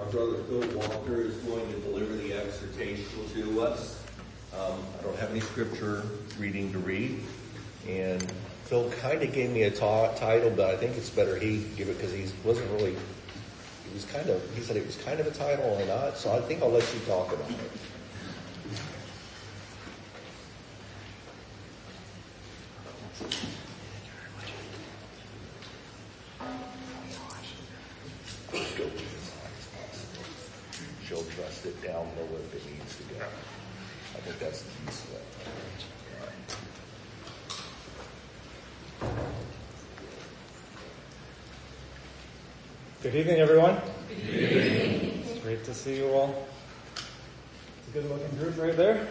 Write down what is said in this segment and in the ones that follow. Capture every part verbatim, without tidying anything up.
brother Phil Walker is going to deliver the exhortation to us. Um, I don't have any scripture reading to read, and Phil kind of gave me a ta- title, but I think it's better he give it because he wasn't really, he was kind of, he said it was kind of a title or not, so I think I'll let you talk about it. She'll trust it down lower if it needs to go. I think that's the piece of it. Good evening, everyone. Good evening. It's great to see you all. It's a good-looking group right there.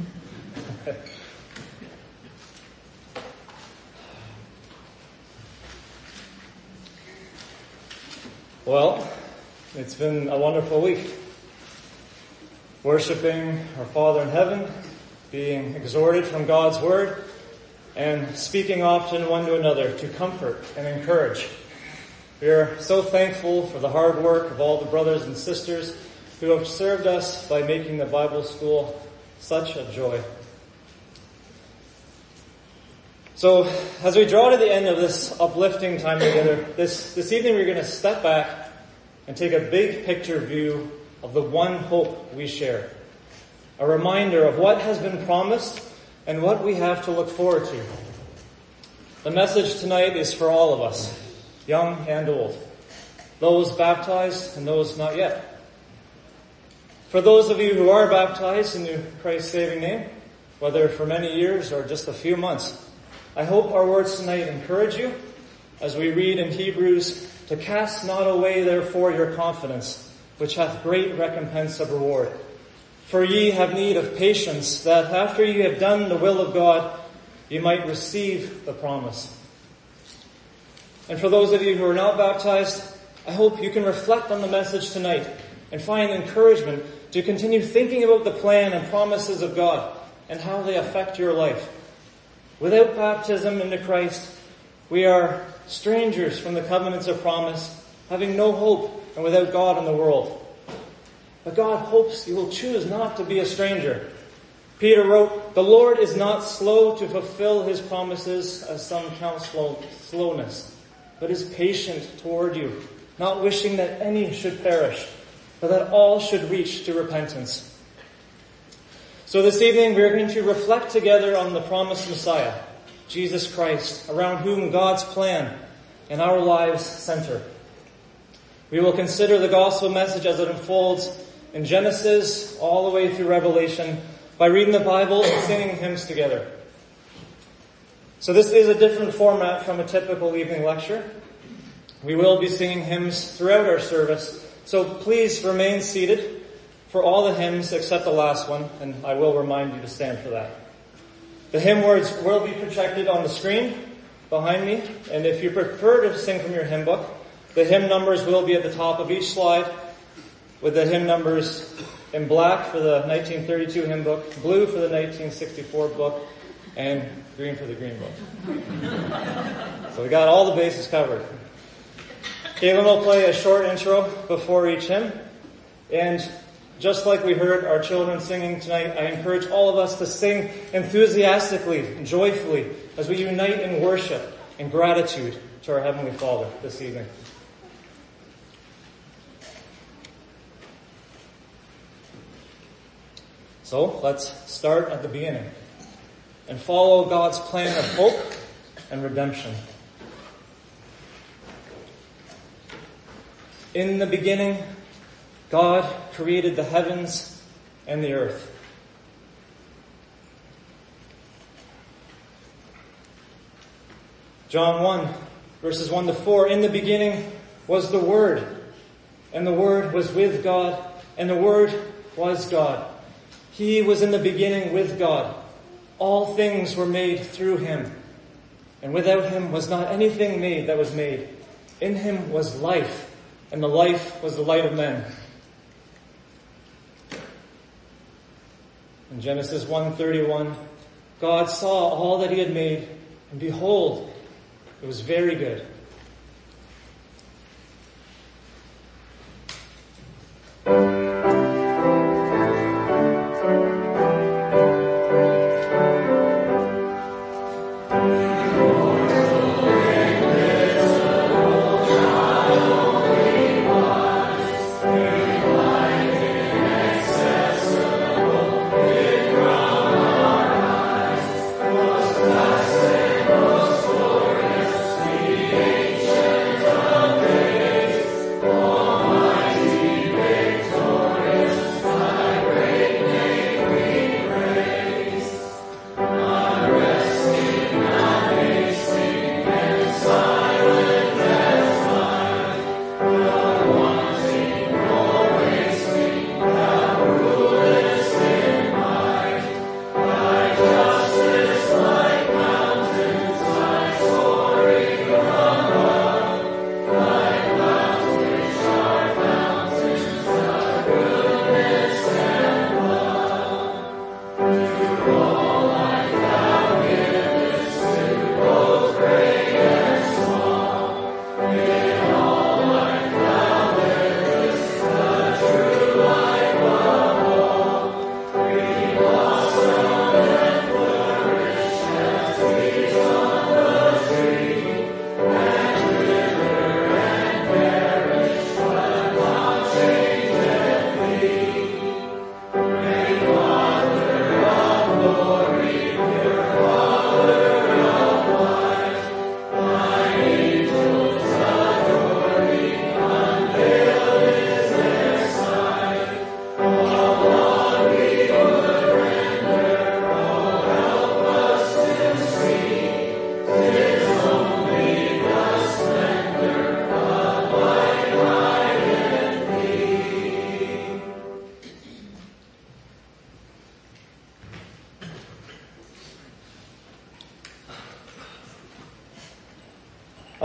Well, it's been a wonderful week. Worshipping our Father in heaven, being exhorted from God's Word, and speaking often one to another to comfort and encourage. We are so thankful for the hard work of all the brothers and sisters who have served us by making the Bible school such a joy. So, as we draw to the end of this uplifting time together, this, this evening we're going to step back and take a big picture view of the one hope we share. A reminder of what has been promised and what we have to look forward to. The message tonight is for all of us, young and old, those baptized and those not yet. For those of you who are baptized into Christ's saving name, whether for many years or just a few months, I hope our words tonight encourage you as we read in Hebrews, to cast not away therefore your confidence, which hath great recompense of reward. For ye have need of patience, that after ye have done the will of God, ye might receive the promise. And for those of you who are not baptized, I hope you can reflect on the message tonight and find encouragement to continue thinking about the plan and promises of God and how they affect your life. Without baptism into Christ, we are strangers from the covenants of promise, having no hope and without God in the world. But God hopes you will choose not to be a stranger. Peter wrote, "The Lord is not slow to fulfill his promises, as some count slow, slowness, but is patient toward you, not wishing that any should perish, but that all should reach to repentance." So this evening we are going to reflect together on the promised Messiah, Jesus Christ, around whom God's plan and our lives center. We will consider the gospel message as it unfolds in Genesis all the way through Revelation by reading the Bible and singing hymns together. So this is a different format from a typical evening lecture. We will be singing hymns throughout our service, so please remain seated for all the hymns except the last one, and I will remind you to stand for that. The hymn words will be projected on the screen behind me, and if you prefer to sing from your hymn book, the hymn numbers will be at the top of each slide, with the hymn numbers in black for the nineteen thirty-two hymn book, blue for the nineteen sixty-four book, and green for the green book. So we got all the bases covered. Caitlin will play a short intro before each hymn, and just like we heard our children singing tonight, I encourage all of us to sing enthusiastically and joyfully as we unite in worship and gratitude to our Heavenly Father this evening. So let's start at the beginning and follow God's plan of hope and redemption. In the beginning, God created the heavens and the earth. John one, verses one to four, in the beginning was the Word, and the Word was with God, and the Word was God. He was in the beginning with God. All things were made through him, and without him was not anything made that was made. In him was life, and the life was the light of men. In Genesis one thirty-one, God saw all that he had made, and behold, it was very good.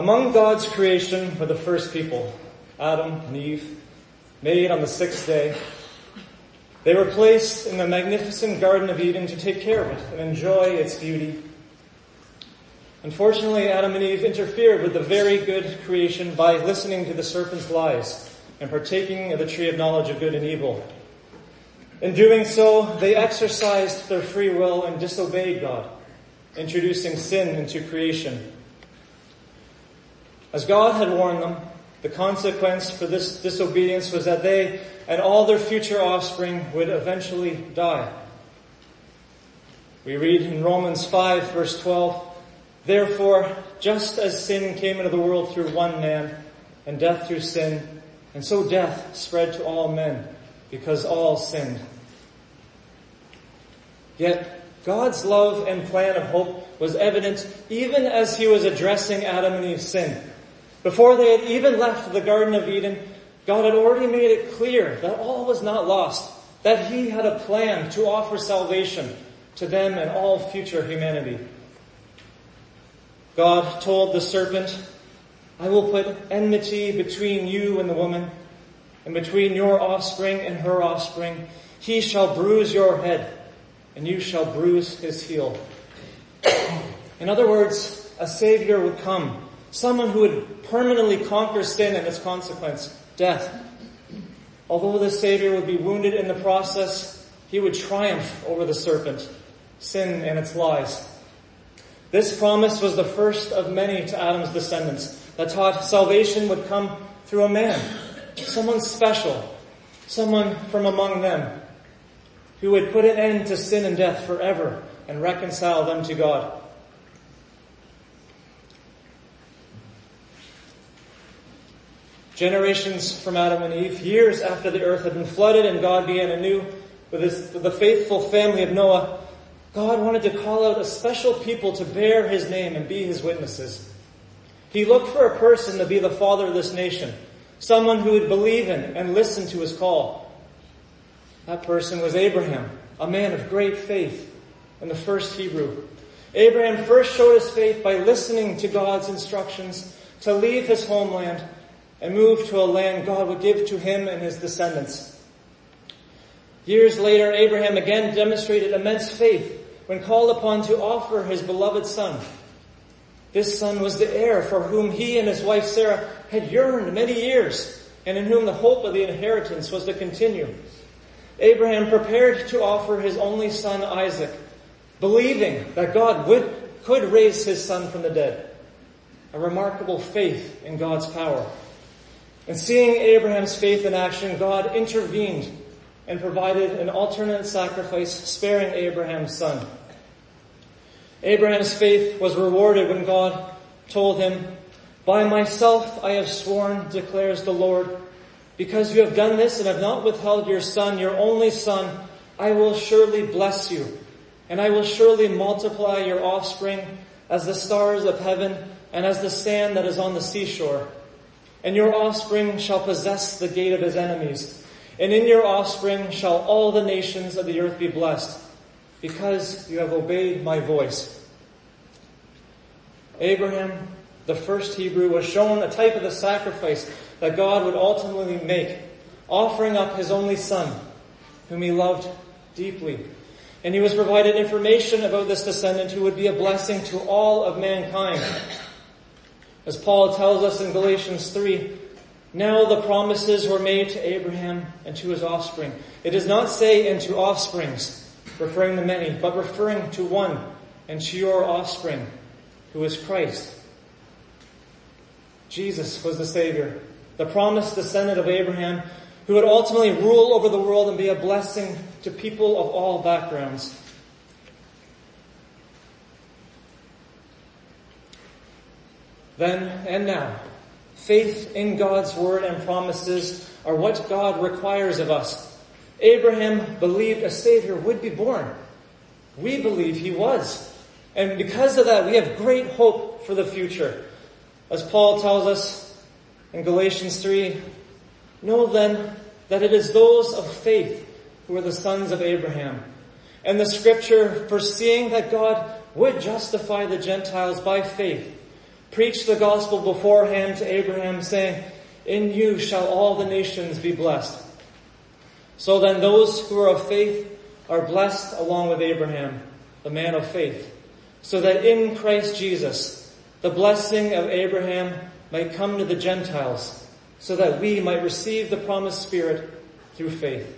Among God's creation were the first people, Adam and Eve, made on the sixth day. They were placed in the magnificent Garden of Eden to take care of it and enjoy its beauty. Unfortunately, Adam and Eve interfered with the very good creation by listening to the serpent's lies and partaking of the tree of knowledge of good and evil. In doing so, they exercised their free will and disobeyed God, introducing sin into creation. As God had warned them, the consequence for this disobedience was that they and all their future offspring would eventually die. We read in Romans five, verse twelve, "Therefore, just as sin came into the world through one man, and death through sin, and so death spread to all men, because all sinned." Yet, God's love and plan of hope was evident even as He was addressing Adam and Eve's sin. Before they had even left the Garden of Eden, God had already made it clear that all was not lost, that He had a plan to offer salvation to them and all future humanity. God told the serpent, "I will put enmity between you and the woman, and between your offspring and her offspring. He shall bruise your head, and you shall bruise his heel." In other words, a Savior would come, someone who would permanently conquer sin and its consequence, death. Although the Savior would be wounded in the process, He would triumph over the serpent, sin and its lies. This promise was the first of many to Adam's descendants that taught salvation would come through a man, someone special, someone from among them, who would put an end to sin and death forever and reconcile them to God. Generations from Adam and Eve, years after the earth had been flooded and God began anew with, his, with the faithful family of Noah, God wanted to call out a special people to bear His name and be His witnesses. He looked for a person to be the father of this nation, someone who would believe in and listen to His call. That person was Abraham, a man of great faith and the first Hebrew. Abraham first showed his faith by listening to God's instructions to leave his homeland and move to a land God would give to him and his descendants. Years later, Abraham again demonstrated immense faith when called upon to offer his beloved son. This son was the heir for whom he and his wife Sarah had yearned many years, and in whom the hope of the inheritance was to continue. Abraham prepared to offer his only son Isaac, believing that God would, could raise his son from the dead. A remarkable faith in God's power. And seeing Abraham's faith in action, God intervened and provided an alternate sacrifice, sparing Abraham's son. Abraham's faith was rewarded when God told him, "By myself I have sworn, declares the Lord, because you have done this and have not withheld your son, your only son, I will surely bless you, and I will surely multiply your offspring as the stars of heaven and as the sand that is on the seashore. And your offspring shall possess the gate of his enemies. And in your offspring shall all the nations of the earth be blessed, because you have obeyed my voice." Abraham, the first Hebrew, was shown a type of the sacrifice that God would ultimately make, offering up his only son, whom he loved deeply. And he was provided information about this descendant who would be a blessing to all of mankind. As Paul tells us in Galatians three, now the promises were made to Abraham and to his offspring. It does not say and to offsprings, referring to many, but referring to one, and to your offspring, who is Christ. Jesus was the Savior, the promised descendant of Abraham, who would ultimately rule over the world and be a blessing to people of all backgrounds. Then and now, faith in God's word and promises are what God requires of us. Abraham believed a Savior would be born. We believe he was. And because of that, we have great hope for the future. As Paul tells us in Galatians three, know then that it is those of faith who are the sons of Abraham. And the scripture, foreseeing that God would justify the Gentiles by faith, preached the gospel beforehand to Abraham, saying, "In you shall all the nations be blessed." So then those who are of faith are blessed along with Abraham, the man of faith, so that in Christ Jesus the blessing of Abraham might come to the Gentiles, so that we might receive the promised Spirit through faith.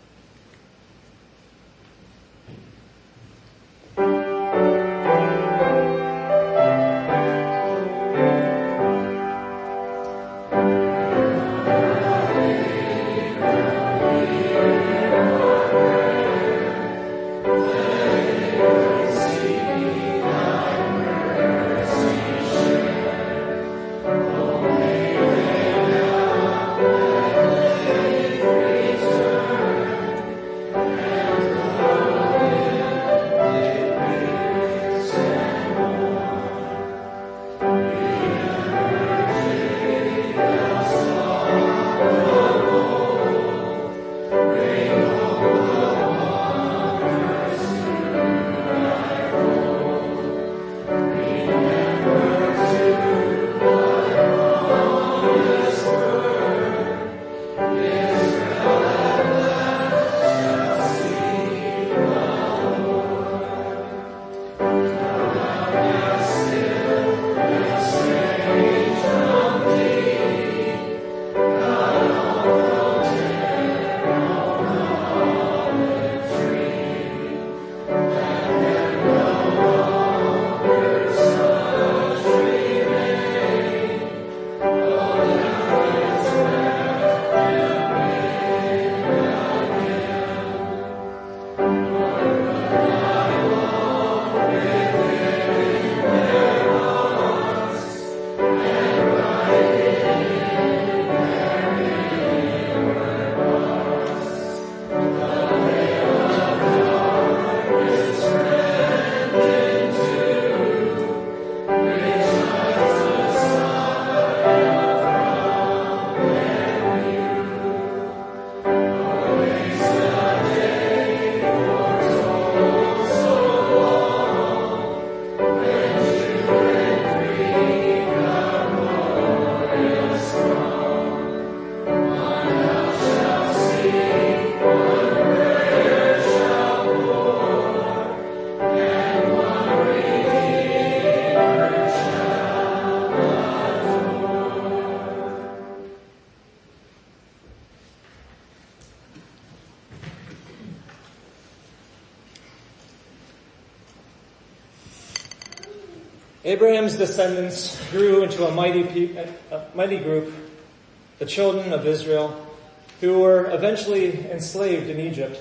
Abraham's descendants grew into a mighty, pe- a mighty group, the children of Israel, who were eventually enslaved in Egypt.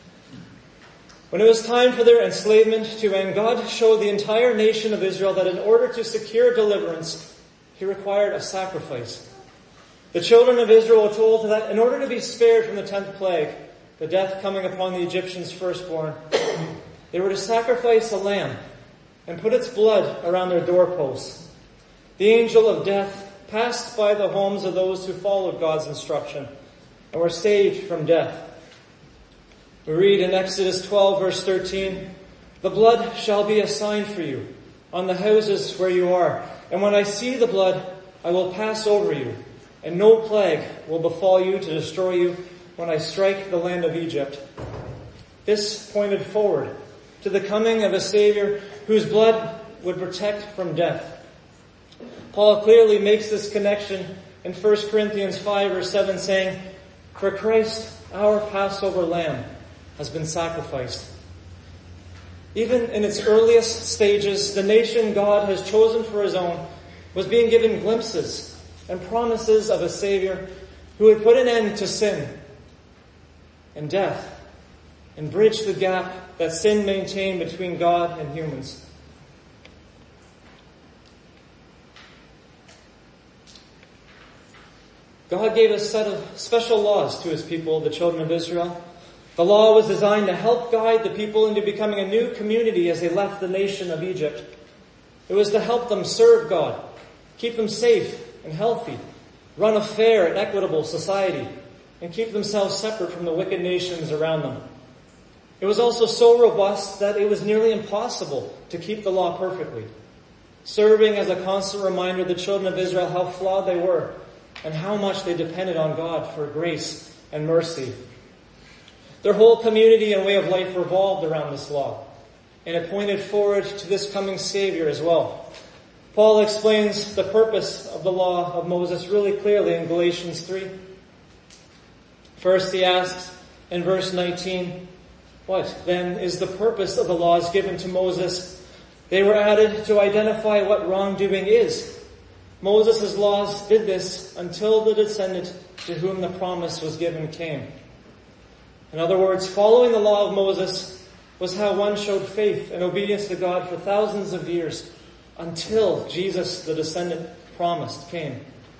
When it was time for their enslavement to end, God showed the entire nation of Israel that in order to secure deliverance, He required a sacrifice. The children of Israel were told that in order to be spared from the tenth plague, the death coming upon the Egyptians' firstborn, they were to sacrifice a lamb and put its blood around their doorposts. The angel of death passed by the homes of those who followed God's instruction and were saved from death. We read in Exodus twelve, verse thirteen, "The blood shall be a sign for you on the houses where you are. And when I see the blood, I will pass over you, and no plague will befall you to destroy you when I strike the land of Egypt." This pointed forward to the coming of a Savior whose blood would protect from death. Paul clearly makes this connection in First Corinthians five, verse seven, saying, "For Christ, our Passover lamb, has been sacrificed." Even in its earliest stages, the nation God has chosen for His own was being given glimpses and promises of a Savior who would put an end to sin and death and bridge the gap that sin maintained between God and humans. God gave a set of special laws to His people, the children of Israel. The law was designed to help guide the people into becoming a new community as they left the nation of Egypt. It was to help them serve God, keep them safe and healthy, run a fair and equitable society, and keep themselves separate from the wicked nations around them. It was also so robust that it was nearly impossible to keep the law perfectly. serving as a constant reminder to the children of Israel how flawed they were and how much they depended on God for grace and mercy. Their whole community and way of life revolved around this law, and it pointed forward to this coming Savior as well. Paul explains the purpose of the law of Moses really clearly in Galatians three. First, he asks in verse nineteen, what then is the purpose of the laws given to Moses? They were added to identify what wrongdoing is. Moses' laws did this until the descendant to whom the promise was given came. In other words, following the law of Moses was how one showed faith and obedience to God for thousands of years until Jesus, the descendant promised, came.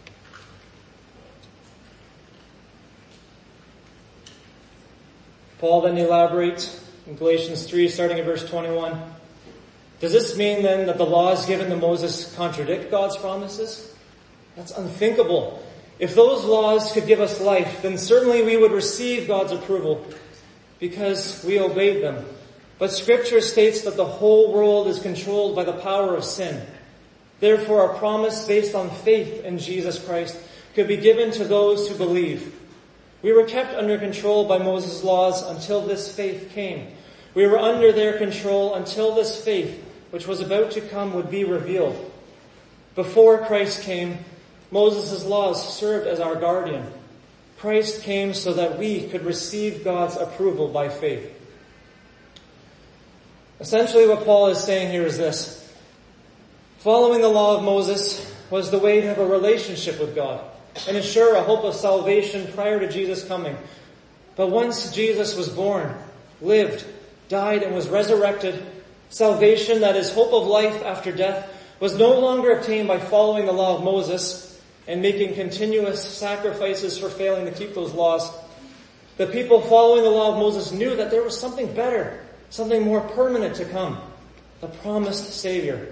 Paul then elaborates in Galatians three, starting at verse twenty-one. Does this mean then that the laws given to Moses contradict God's promises? That's unthinkable. If those laws could give us life, then certainly we would receive God's approval because we obeyed them. But Scripture states that the whole world is controlled by the power of sin. Therefore, a promise based on faith in Jesus Christ could be given to those who believe. We were kept under control by Moses' laws until this faith came. We were under their control until this faith, which was about to come, would be revealed. Before Christ came, Moses' laws served as our guardian. Christ came so that we could receive God's approval by faith. Essentially what Paul is saying here is this. Following the law of Moses was the way to have a relationship with God and ensure a hope of salvation prior to Jesus coming. But once Jesus was born, lived, died, and was resurrected, salvation, that is hope of life after death, was no longer obtained by following the law of Moses and making continuous sacrifices for failing to keep those laws. The people following the law of Moses knew that there was something better, something more permanent to come, the promised Savior.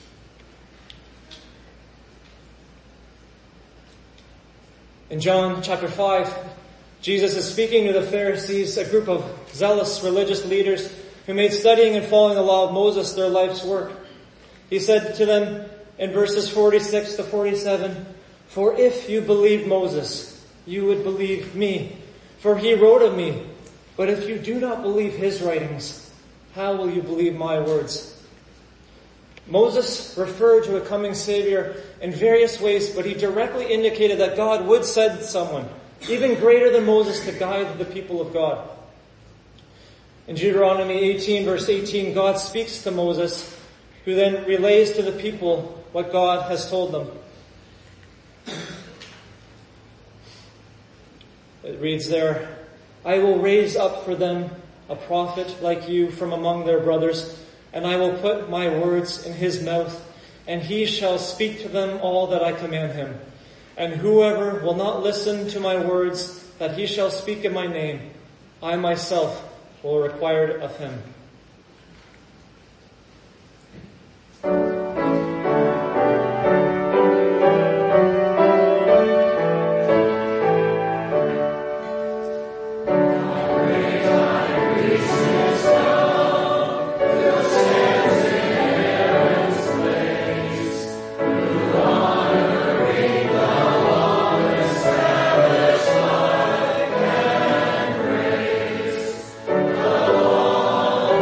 In John chapter five, Jesus is speaking to the Pharisees, a group of zealous religious leaders who made studying and following the law of Moses their life's work. He said to them in verses forty-six to forty-seven, "For if you believed Moses, you would believe me, for he wrote of me. But if you do not believe his writings, how will you believe my words?" Moses referred to a coming Savior in various ways, but he directly indicated that God would send someone, even greater than Moses, to guide the people of God. In Deuteronomy eighteen, verse eighteen, God speaks to Moses, who then relays to the people what God has told them. It reads there, "I will raise up for them a prophet like you from among their brothers, and I will put my words in his mouth, and he shall speak to them all that I command him. And whoever will not listen to my words that he shall speak in my name, I myself will require it of him." Lord.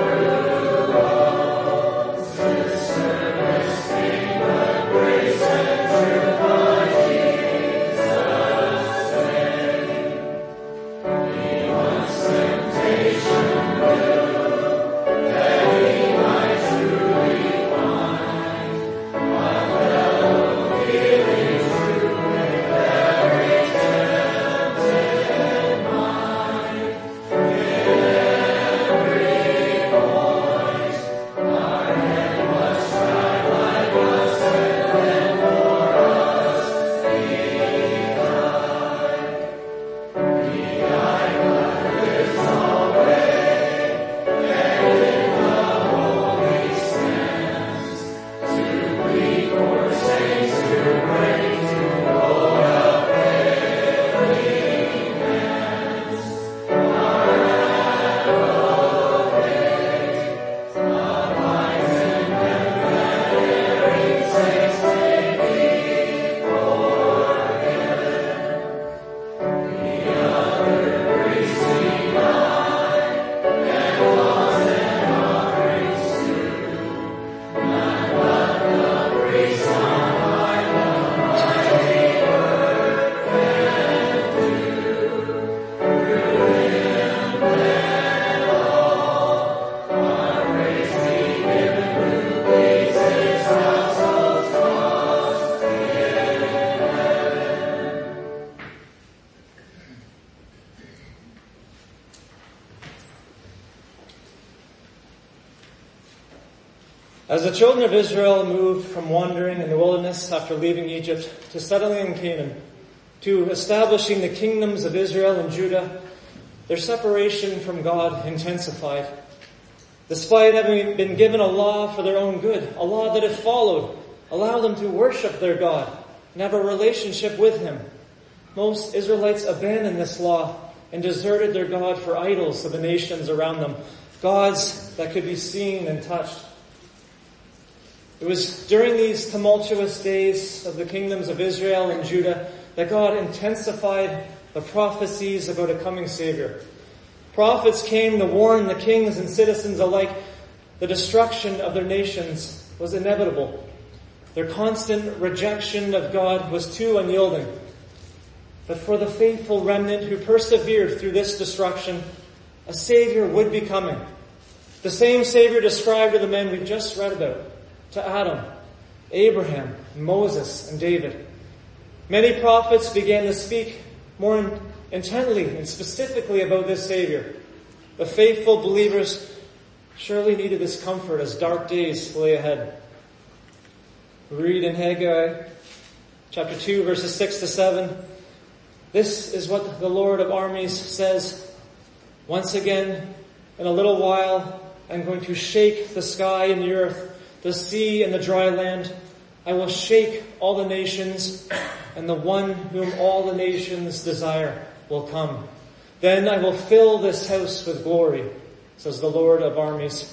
As the children of Israel moved from wandering in the wilderness after leaving Egypt to settling in Canaan, to establishing the kingdoms of Israel and Judah, their separation from God intensified. Despite having been given a law for their own good, a law that if followed, allowed them to worship their God and have a relationship with Him, most Israelites abandoned this law and deserted their God for idols of the nations around them, gods that could be seen and touched. It was during these tumultuous days of the kingdoms of Israel and Judah that God intensified the prophecies about a coming Savior. Prophets came to warn the kings and citizens alike the destruction of their nations was inevitable. Their constant rejection of God was too unyielding. But for the faithful remnant who persevered through this destruction, a Savior would be coming. The same Savior described to the men we've just read about, to Adam, Abraham, Moses, and David. Many prophets began to speak more intently and specifically about this Savior. The faithful believers surely needed this comfort as dark days lay ahead. We read in Haggai chapter two, verses six to seven, "This is what the Lord of armies says. Once again, in a little while, I'm going to shake the sky and the earth, the sea and the dry land. I will shake all the nations, and the one whom all the nations desire will come. Then I will fill this house with glory, says the Lord of armies."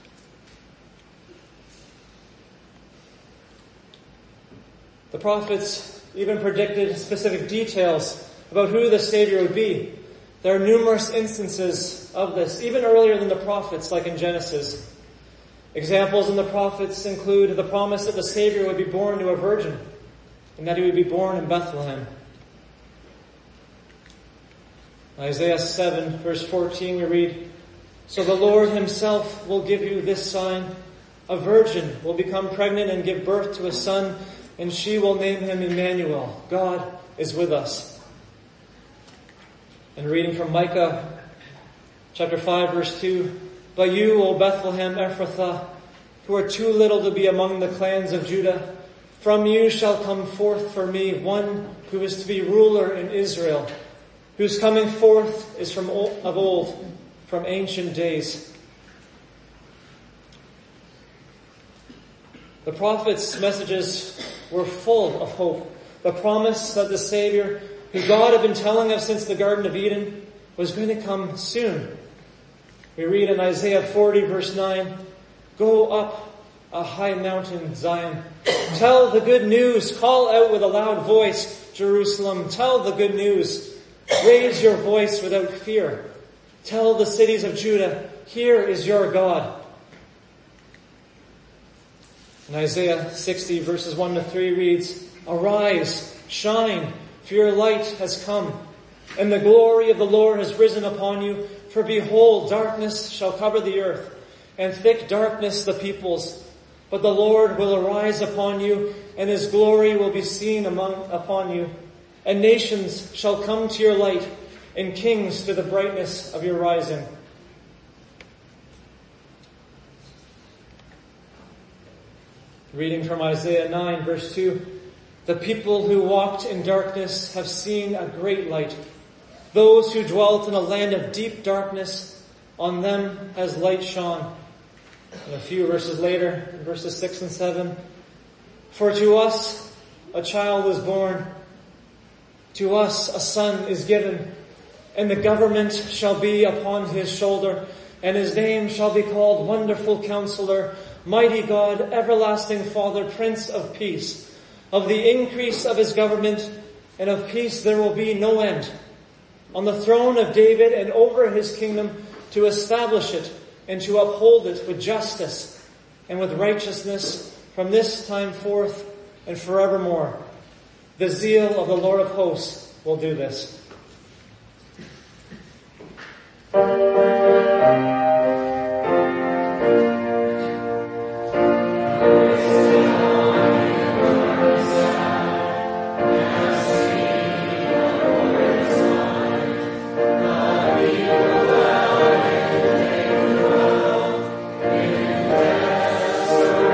The prophets even predicted specific details about who the Savior would be. There are numerous instances of this, even earlier than the prophets, like in Genesis. Examples in the prophets include the promise that the Savior would be born to a virgin, and that He would be born in Bethlehem. Isaiah seven, verse fourteen, we read, "So the Lord Himself will give you this sign. A virgin will become pregnant and give birth to a son, and she will name Him Emmanuel. God is with us." And reading from Micah chapter five, verse two, "But you, O Bethlehem Ephrathah, who are too little to be among the clans of Judah, from you shall come forth for me one who is to be ruler in Israel, whose coming forth is from of old, from ancient days." The prophets' messages were full of hope. The promise that the Savior, who God had been telling us since the Garden of Eden, was going to come soon. We read in Isaiah forty, verse nine, "Go up a high mountain, Zion. Tell the good news. Call out with a loud voice, Jerusalem. Tell the good news. Raise your voice without fear. Tell the cities of Judah, here is your God." In Isaiah sixty, verses one to three reads, "Arise, shine, for your light has come, and the glory of the Lord has risen upon you. For behold, darkness shall cover the earth, and thick darkness the peoples. But the Lord will arise upon you, and His glory will be seen among upon you. And nations shall come to your light, and kings to the brightness of your rising." Reading from Isaiah nine, verse two, "The people who walked in darkness have seen a great light. Those who dwelt in a land of deep darkness, on them has light shone." And a few verses later, in verses six and seven, "For to us a child is born, to us a son is given, and the government shall be upon His shoulder, and His name shall be called Wonderful Counselor, Mighty God, Everlasting Father, Prince of Peace. Of the increase of His government and of peace there will be no end. On the throne of David and over His kingdom, to establish it and to uphold it with justice and with righteousness from this time forth and forevermore. The zeal of the Lord of hosts will do this." Thank you.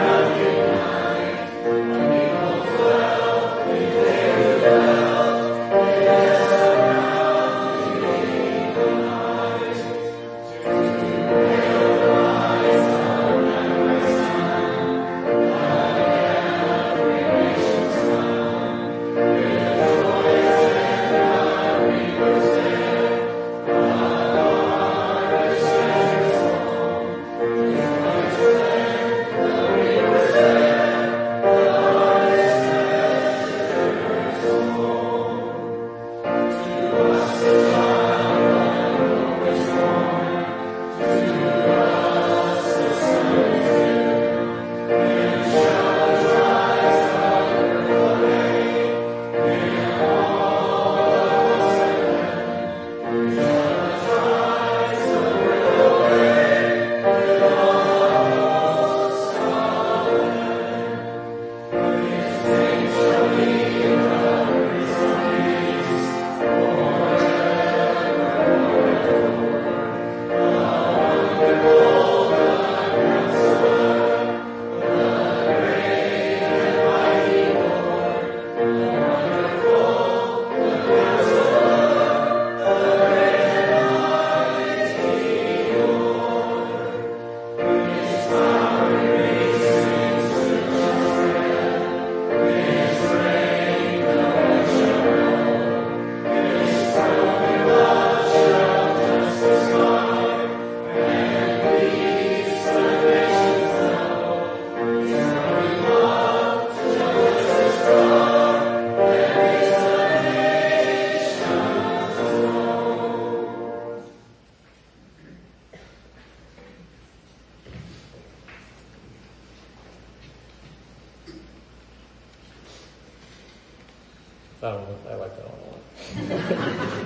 That one, I like that one a lot.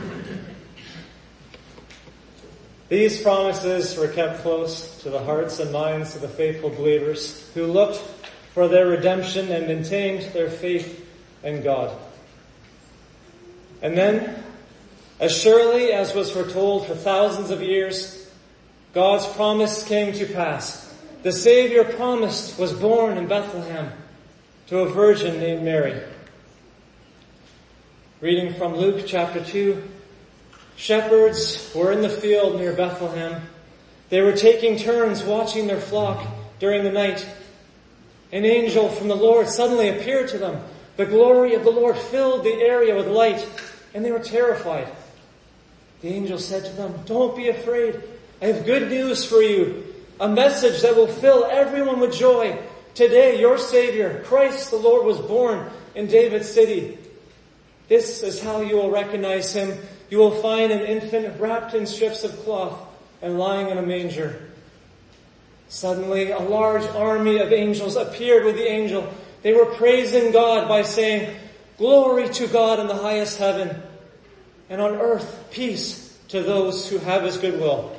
These promises were kept close to the hearts and minds of the faithful believers who looked for their redemption and maintained their faith in God. And then, as surely as was foretold for thousands of years, God's promise came to pass. The Savior promised was born in Bethlehem to a virgin named Mary. Reading from Luke chapter two, shepherds were in the field near Bethlehem. They were taking turns watching their flock during the night. An angel from the Lord suddenly appeared to them. The glory of the Lord filled the area with light, and they were terrified. The angel said to them, "Don't be afraid. I have good news for you, a message that will fill everyone with joy. Today, your Savior, Christ the Lord, was born in David's city. This is how you will recognize him. You will find an infant wrapped in strips of cloth and lying in a manger." Suddenly, a large army of angels appeared with the angel. They were praising God by saying, "Glory to God in the highest heaven, and on earth peace to those who have his goodwill."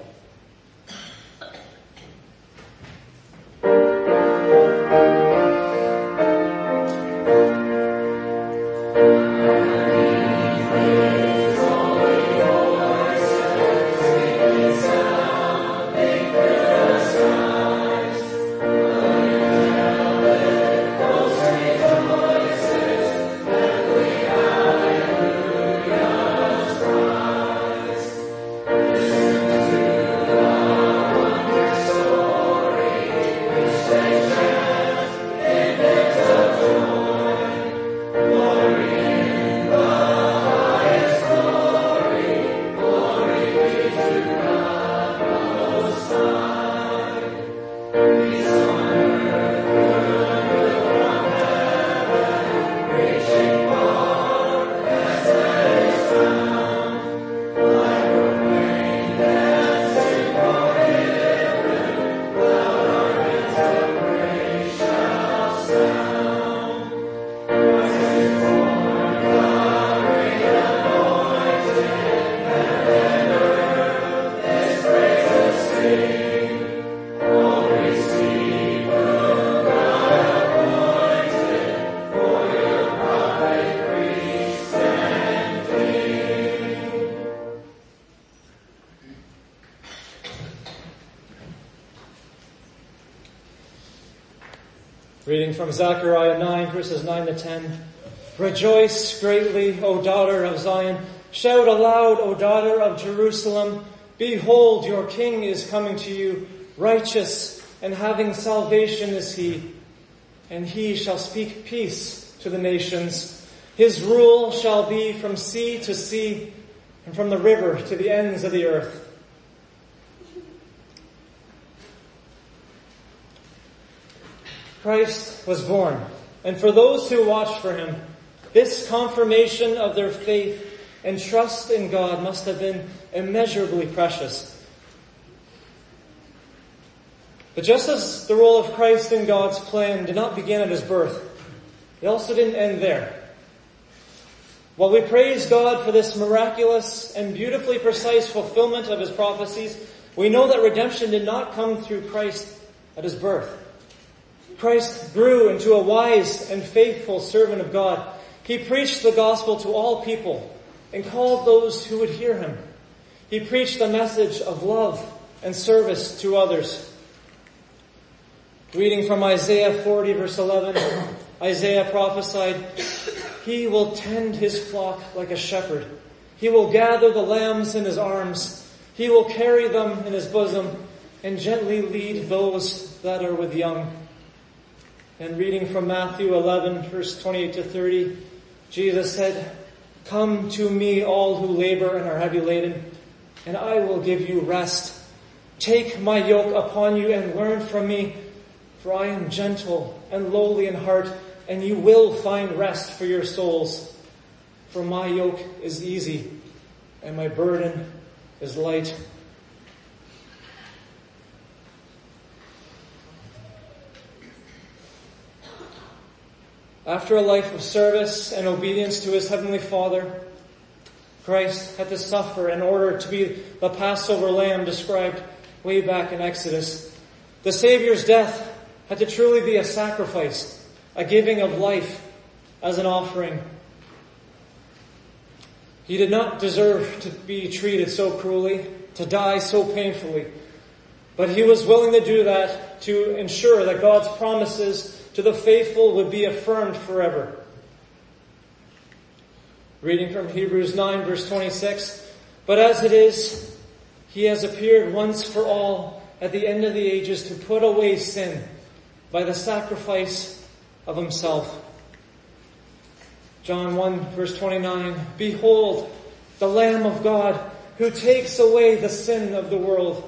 Reading from Zechariah nine, verses nine to ten. "Rejoice greatly, O daughter of Zion. Shout aloud, O daughter of Jerusalem. Behold, your king is coming to you. Righteous and having salvation is he. And he shall speak peace to the nations. His rule shall be from sea to sea, and from the river to the ends of the earth." Christ was born, and for those who watched for him, this confirmation of their faith and trust in God must have been immeasurably precious. But just as the role of Christ in God's plan did not begin at his birth, it also didn't end there. While we praise God for this miraculous and beautifully precise fulfillment of his prophecies, we know that redemption did not come through Christ at his birth. Christ grew into a wise and faithful servant of God. He preached the gospel to all people and called those who would hear him. He preached the message of love and service to others. Reading from Isaiah forty, verse eleven, Isaiah prophesied, "He will tend his flock like a shepherd. He will gather the lambs in his arms. He will carry them in his bosom and gently lead those that are with young." And reading from Matthew eleven, verse twenty-eight to thirty, Jesus said, "Come to me, all who labor and are heavy laden, and I will give you rest. Take my yoke upon you and learn from me, for I am gentle and lowly in heart, and you will find rest for your souls. For my yoke is easy, and my burden is light." After a life of service and obedience to his heavenly Father, Christ had to suffer in order to be the Passover lamb described way back in Exodus. The Savior's death had to truly be a sacrifice, a giving of life as an offering. He did not deserve to be treated so cruelly, to die so painfully, but he was willing to do that to ensure that God's promises to the faithful would be affirmed forever. Reading from Hebrews nine, verse twenty-six, "But as it is, he has appeared once for all at the end of the ages to put away sin by the sacrifice of himself." John one, verse twenty-nine, "Behold, the Lamb of God who takes away the sin of the world."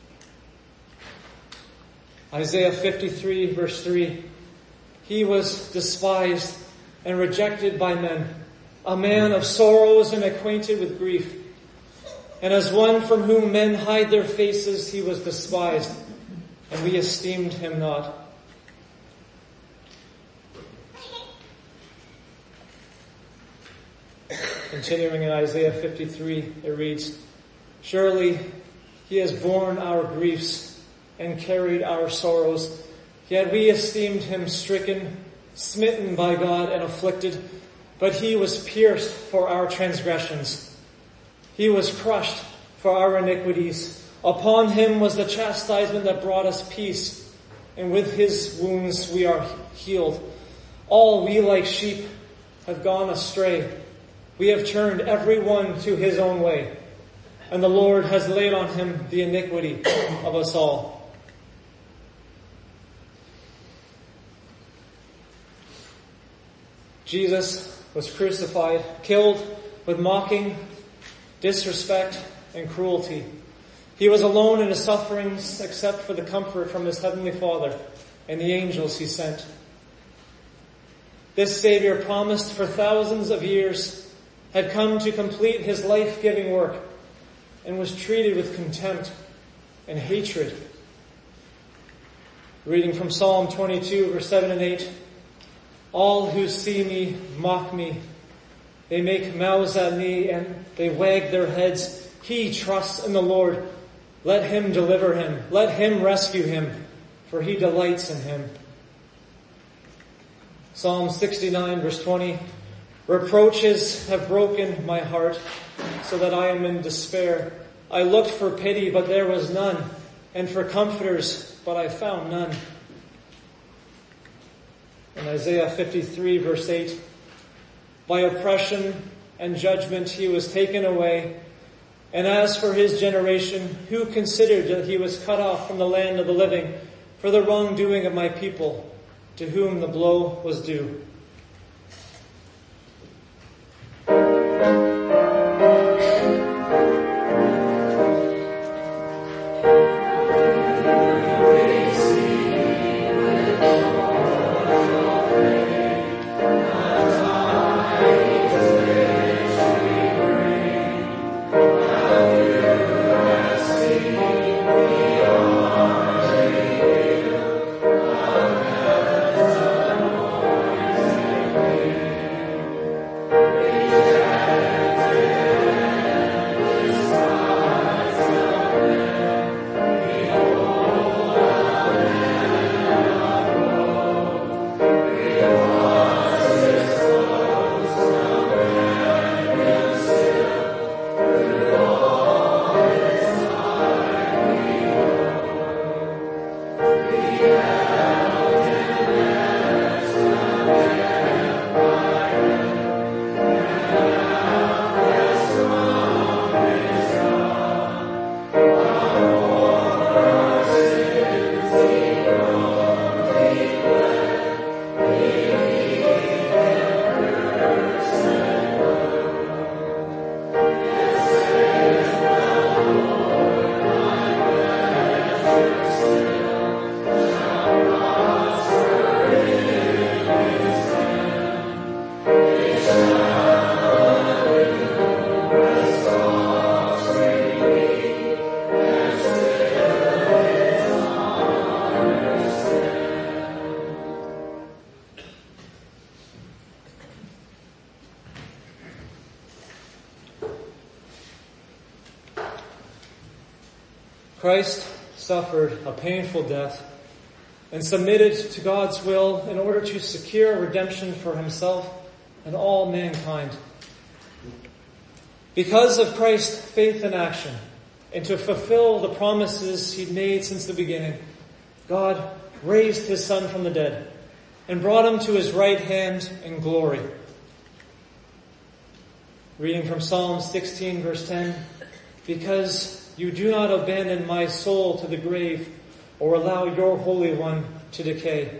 Isaiah fifty-three, verse three, "He was despised and rejected by men, a man of sorrows and acquainted with grief. And as one from whom men hide their faces, he was despised, and we esteemed him not." Continuing in Isaiah fifty-three, it reads, "Surely he has borne our griefs and carried our sorrows, yet we esteemed him stricken, smitten by God, and afflicted. But he was pierced for our transgressions. He was crushed for our iniquities. Upon him was the chastisement that brought us peace, and with his wounds we are healed. All we like sheep have gone astray. We have turned every one to his own way, and the Lord has laid on him the iniquity of us all." Jesus was crucified, killed with mocking, disrespect, and cruelty. He was alone in his sufferings except for the comfort from his heavenly Father and the angels he sent. This Savior, promised for thousands of years, had come to complete his life-giving work and was treated with contempt and hatred. Reading from Psalm twenty-two, verse seven and eight, "All who see me mock me. They make mouths at me and they wag their heads. He trusts in the Lord. Let him deliver him. Let him rescue him, for he delights in him." Psalm sixty-nine, verse twenty, "Reproaches have broken my heart, so that I am in despair. I looked for pity, but there was none, and for comforters, but I found none." In Isaiah fifty-three, verse eight, "By oppression and judgment he was taken away. And as for his generation, who considered that he was cut off from the land of the living for the wrongdoing of my people, to whom the blow was due." Christ suffered a painful death and submitted to God's will in order to secure redemption for himself and all mankind. Because of Christ's faith in action, and to fulfill the promises he'd made since the beginning, God raised his Son from the dead and brought him to his right hand in glory. Reading from Psalm sixteen, verse ten, "Because you do not abandon my soul to the grave or allow your Holy One to decay."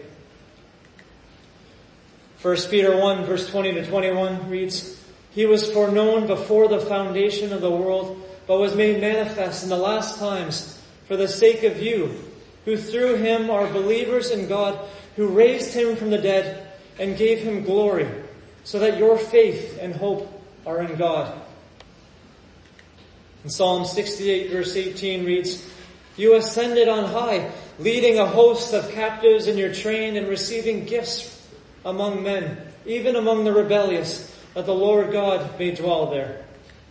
First Peter one, verse twenty to twenty-one reads, "He was foreknown before the foundation of the world, but was made manifest in the last times for the sake of you, who through him are believers in God, who raised him from the dead and gave him glory, so that your faith and hope are in God." And Psalm sixty-eight, verse eighteen reads, "You ascended on high, leading a host of captives in your train and receiving gifts among men, even among the rebellious, that the Lord God may dwell there."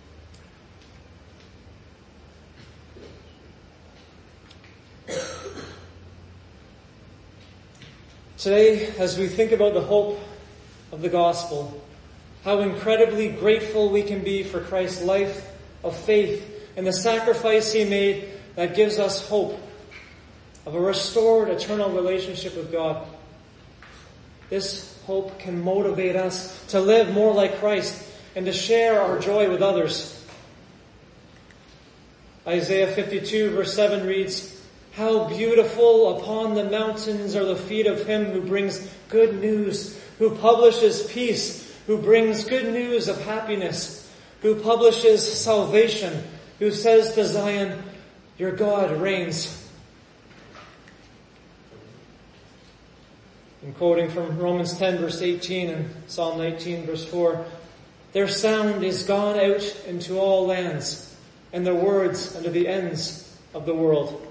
Today, as we think about the hope of the gospel, how incredibly grateful we can be for Christ's life of faith and the sacrifice he made that gives us hope of a restored eternal relationship with God. This hope can motivate us to live more like Christ and to share our joy with others. Isaiah fifty-two, verse seven reads, "How beautiful upon the mountains are the feet of him who brings good news, who publishes peace, who brings good news of happiness, who publishes salvation, who says to Zion, your God reigns." And quoting from Romans ten, verse eighteen and Psalm nineteen, verse four, "Their sound is gone out into all lands, and their words unto the ends of the world."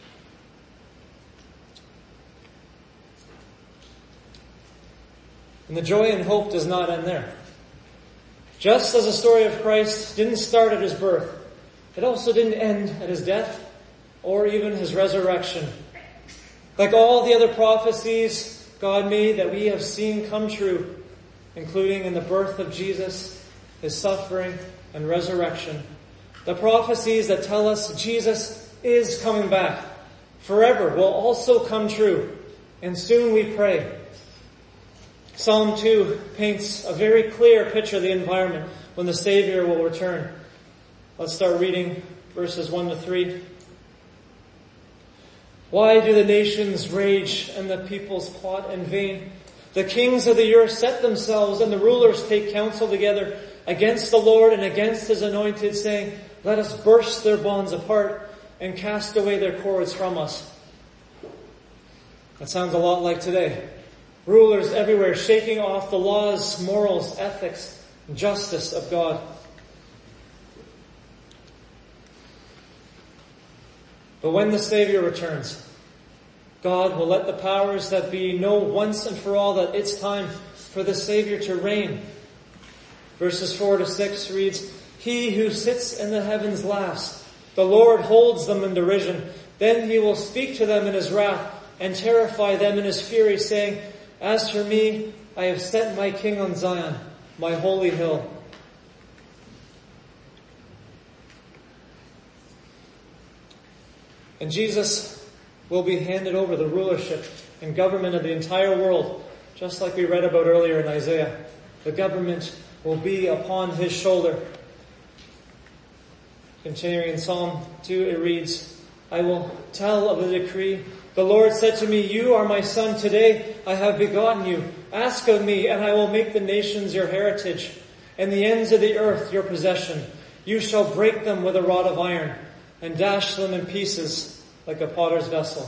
And the joy and hope does not end there. Just as the story of Christ didn't start at his birth, it also didn't end at his death or even his resurrection. Like all the other prophecies God made that we have seen come true, including in the birth of Jesus, his suffering and resurrection, the prophecies that tell us Jesus is coming back forever will also come true, and soon we pray. Psalm two paints a very clear picture of the environment when the Savior will return. Let's start reading verses one to three. "Why do the nations rage and the peoples plot in vain? The kings of the earth set themselves and the rulers take counsel together against the Lord and against his anointed, saying, let us burst their bonds apart and cast away their cords from us." That sounds a lot like today. Rulers everywhere shaking off the laws, morals, ethics, and justice of God. But when the Savior returns, God will let the powers that be know once and for all that it's time for the Savior to reign. Verses four to six reads, "He who sits in the heavens laughs. The Lord holds them in derision. Then he will speak to them in his wrath and terrify them in his fury, saying, as for me, I have set my king on Zion, my holy hill." And Jesus will be handed over the rulership and government of the entire world, just like we read about earlier in Isaiah. The government will be upon his shoulder. Continuing in Psalm two, it reads, "I will tell of the decree. The Lord said to me, you are my son. Today I have begotten you. Ask of me, and I will make the nations your heritage, and the ends of the earth your possession. You shall break them with a rod of iron, and dash them in pieces like a potter's vessel."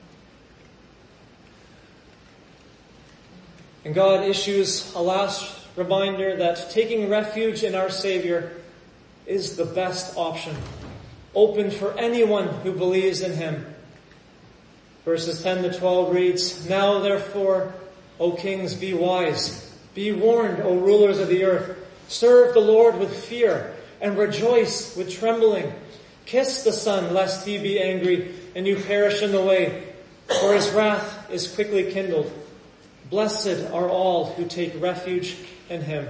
And God issues a last reminder that taking refuge in our Savior is the best option, open for anyone who believes in him. Verses ten to twelve reads, "Now therefore, O kings, be wise. Be warned, O rulers of the earth. Serve the Lord with fear and rejoice with trembling. Kiss the Son, lest he be angry and you perish in the way, for his wrath is quickly kindled. Blessed are all who take refuge in him.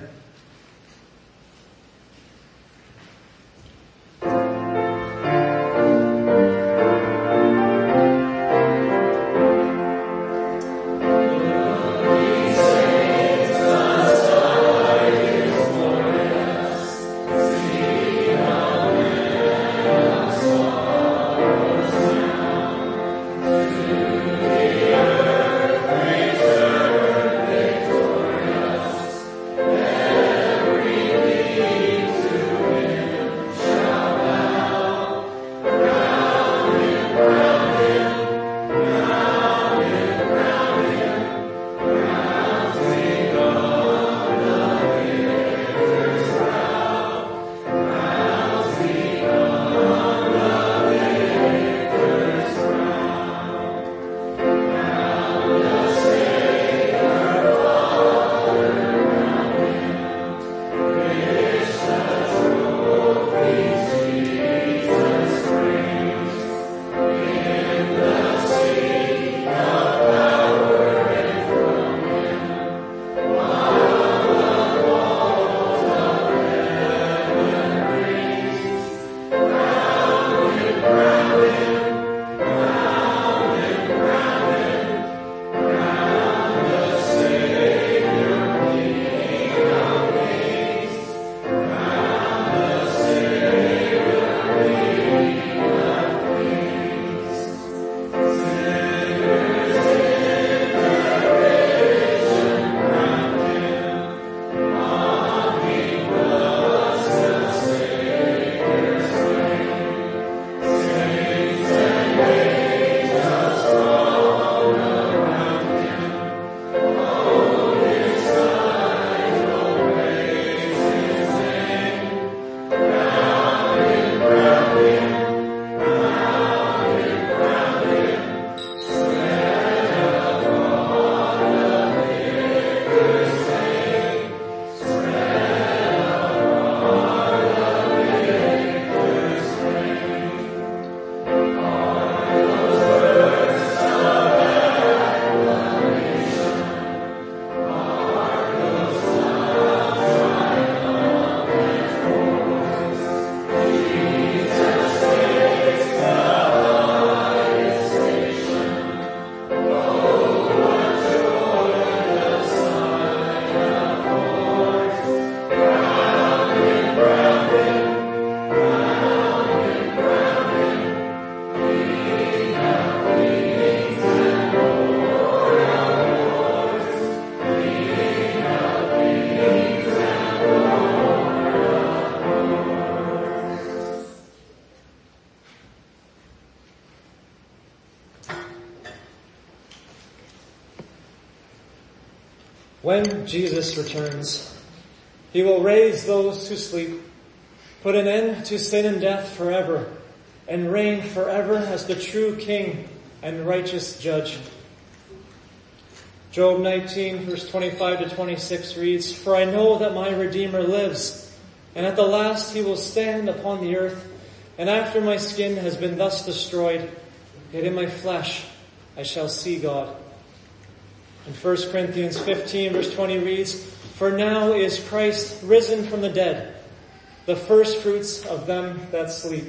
When Jesus returns, he will raise those who sleep, put an end to sin and death forever, and reign forever as the true King and righteous Judge. Job nineteen, verse twenty-five to twenty-six reads, "For I know that my Redeemer lives, and at the last he will stand upon the earth, and after my skin has been thus destroyed, yet in my flesh I shall see God." And First Corinthians fifteen, verse twenty reads, "For now is Christ risen from the dead, the first fruits of them that sleep."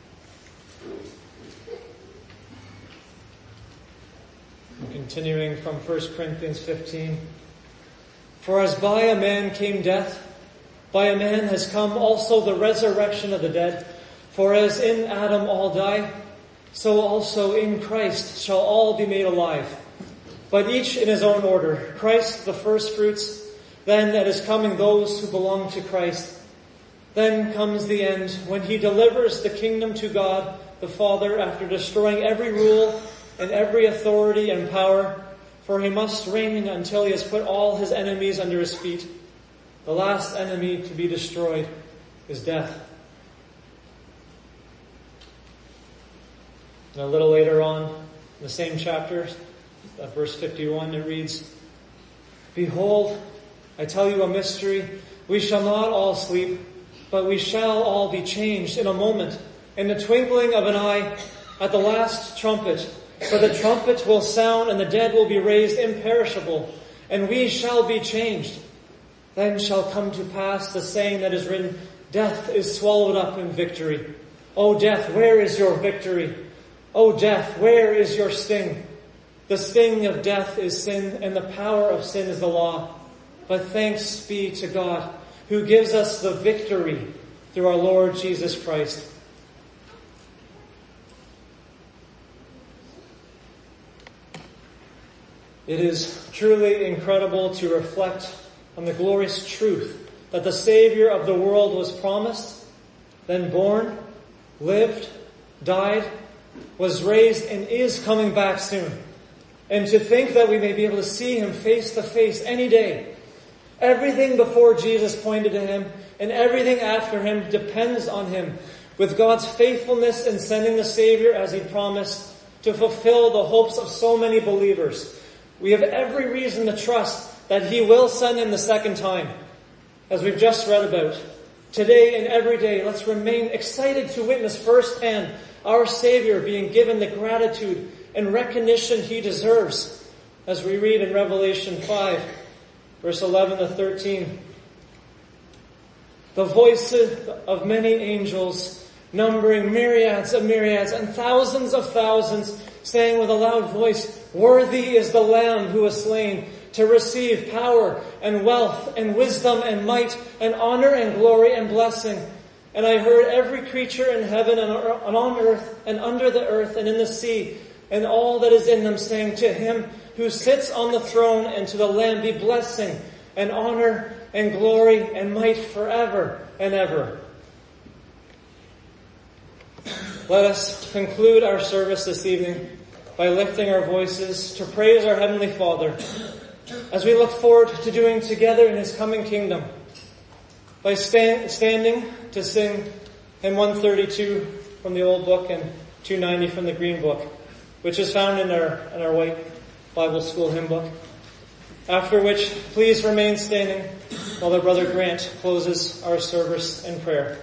And continuing from First Corinthians fifteen, "For as by a man came death, by a man has come also the resurrection of the dead. For as in Adam all die, so also in Christ shall all be made alive. But each in his own order, Christ the first fruits, then at his coming those who belong to Christ. Then comes the end, when he delivers the kingdom to God the Father after destroying every rule and every authority and power, for he must reign until he has put all his enemies under his feet. The last enemy to be destroyed is death." And a little later on, in the same chapter, at verse fifty-one, it reads, "Behold, I tell you a mystery. We shall not all sleep, but we shall all be changed in a moment, in the twinkling of an eye, at the last trumpet. For the trumpet will sound, and the dead will be raised imperishable, and we shall be changed. Then shall come to pass the saying that is written, death is swallowed up in victory. O death, where is your victory? O death, where is your sting? The sting of death is sin, and the power of sin is the law. But thanks be to God, who gives us the victory through our Lord Jesus Christ. It is truly incredible to reflect on the glorious truth that the Savior of the world was promised, then born, lived, died, was raised, and is coming back soon. And to think that we may be able to see Him face to face any day. Everything before Jesus pointed to Him, and everything after Him depends on Him, with God's faithfulness in sending the Savior as He promised to fulfill the hopes of so many believers. We have every reason to trust that He will send Him the second time, as we've just read about. Today and every day, let's remain excited to witness firsthand our Savior being given the gratitude and recognition He deserves, as we read in Revelation five, verse eleven to thirteen. The voices of many angels, numbering myriads of myriads and thousands of thousands, saying with a loud voice, worthy is the Lamb who was slain to receive power and wealth and wisdom and might and honor and glory and blessing. And I heard every creature in heaven and on earth and under the earth and in the sea and all that is in them, saying, to Him who sits on the throne and to the Lamb be blessing and honor and glory and might forever and ever. Let us conclude our service this evening by lifting our voices to praise our Heavenly Father as we look forward to doing together in His coming kingdom, by stand, standing to sing hymn one thirty-two from the Old Book and two ninety from the Green Book, which is found in our, in our white Bible School hymn book. After which, please remain standing while our Brother Grant closes our service in prayer.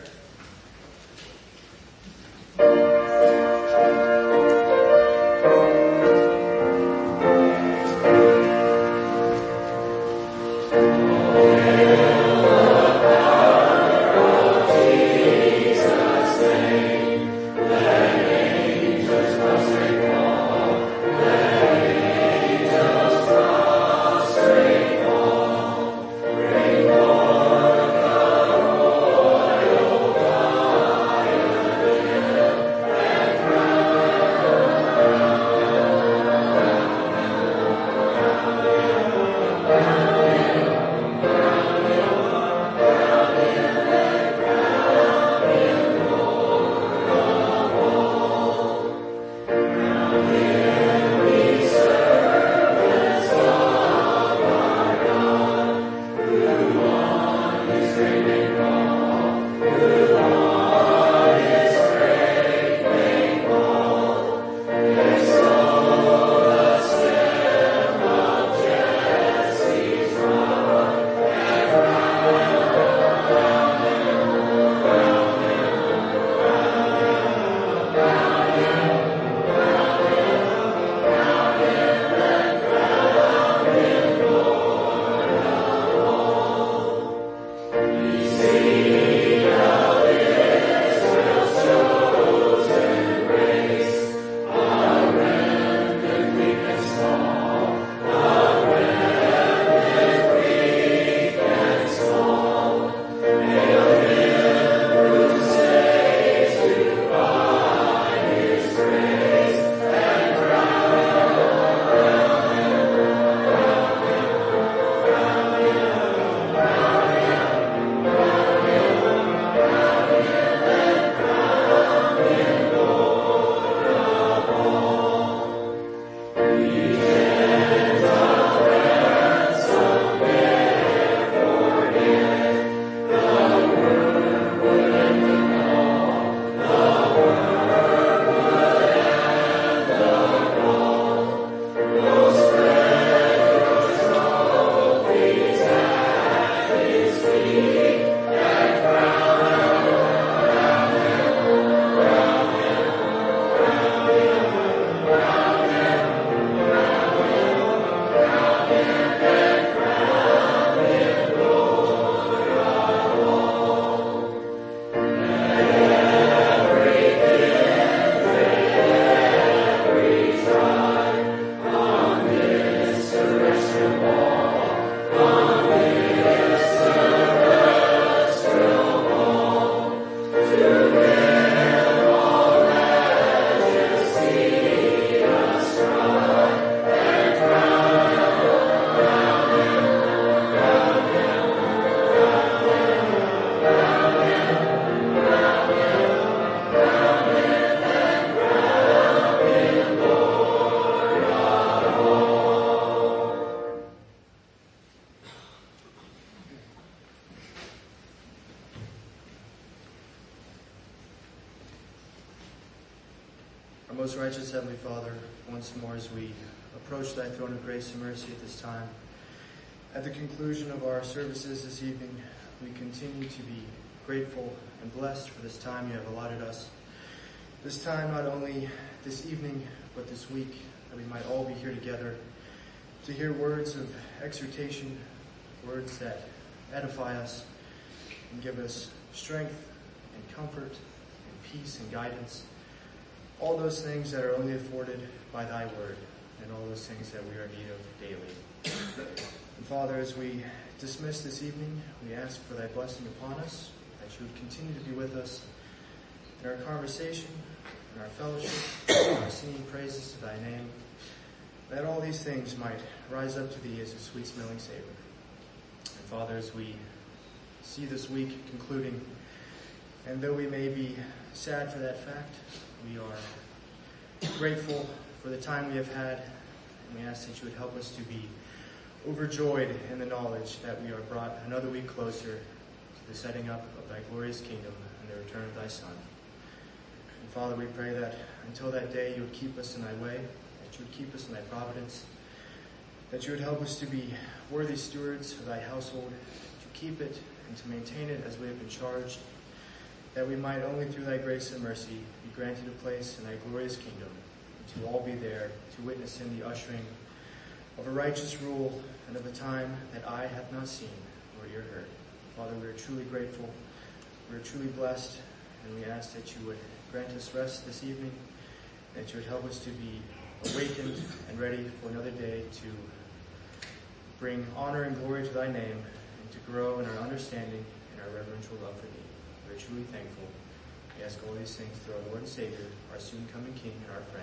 righteous Heavenly Father, once more as we approach thy throne of grace and mercy at this time, at the conclusion of our services this evening, we continue to be grateful and blessed for this time you have allotted us. This time, not only this evening, but this week, that we might all be here together to hear words of exhortation, words that edify us and give us strength and comfort and peace and guidance. All those things that are only afforded by thy word, and all those things that we are in need of daily. And Father, as we dismiss this evening, we ask for thy blessing upon us, that you would continue to be with us in our conversation, in our fellowship, in our singing praises to thy name, that all these things might rise up to thee as a sweet-smelling savor. And Father, as we see this week concluding, and though we may be sad for that fact, we are grateful for the time we have had, and we ask that you would help us to be overjoyed in the knowledge that we are brought another week closer to the setting up of thy glorious kingdom and the return of thy Son. And Father, we pray that until that day you would keep us in thy way, that you would keep us in thy providence, that you would help us to be worthy stewards of thy household, to keep it and to maintain it as we have been charged, that we might only through thy grace and mercy be granted a place in thy glorious kingdom, and to all be there to witness in the ushering of a righteous rule and of a time that eye hath not seen nor ear heard. Father, we are truly grateful, we are truly blessed, and we ask that you would grant us rest this evening, that you would help us to be awakened and ready for another day to bring honor and glory to thy name, and to grow in our understanding and our reverential love for thee. We are truly thankful. We ask all these things through our Lord and Savior, our soon coming King and our friend,